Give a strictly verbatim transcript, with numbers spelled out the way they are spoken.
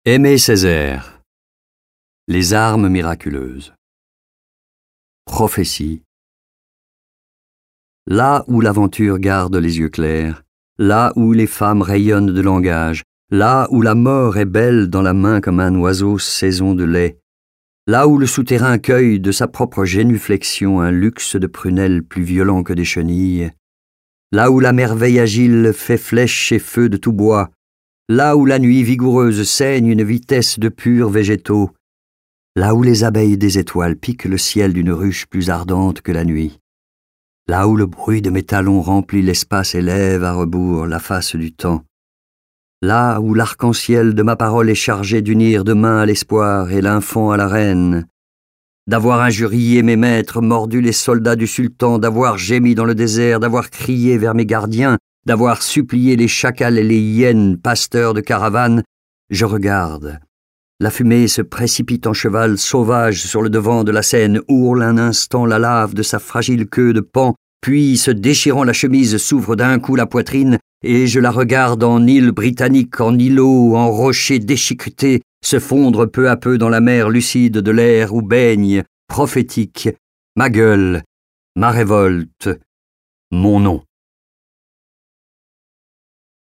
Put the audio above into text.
Aimé Césaire. Les armes miraculeuses. Prophétie. Là où l'aventure garde les yeux clairs, là où les femmes rayonnent de langage, là où la mort est belle dans la main comme un oiseau saison de lait, là où le souterrain cueille de sa propre génuflexion un luxe de prunelles plus violent que des chenilles, là où la merveille agile fait flèche et feu de tout bois, là où la nuit vigoureuse saigne une vitesse de purs végétaux, là où les abeilles des étoiles piquent le ciel d'une ruche plus ardente que la nuit, là où le bruit de mes talons remplit l'espace et lève à rebours la face du temps, là où l'arc-en-ciel de ma parole est chargé d'unir demain à l'espoir et l'infant à la reine, d'avoir injurié mes maîtres, mordu les soldats du sultan, d'avoir gémi dans le désert, d'avoir crié vers mes gardiens, d'avoir supplié les chacals et les hyènes, pasteurs de caravanes, je regarde. La fumée se précipite en cheval sauvage sur le devant de la Seine, ourle un instant la lave de sa fragile queue de paon, puis, se déchirant la chemise, s'ouvre d'un coup la poitrine, et je la regarde en île britannique, en îlot, en rocher déchiqueté, se fondre peu à peu dans la mer lucide de l'air où baigne, prophétique, ma gueule, ma révolte, mon nom.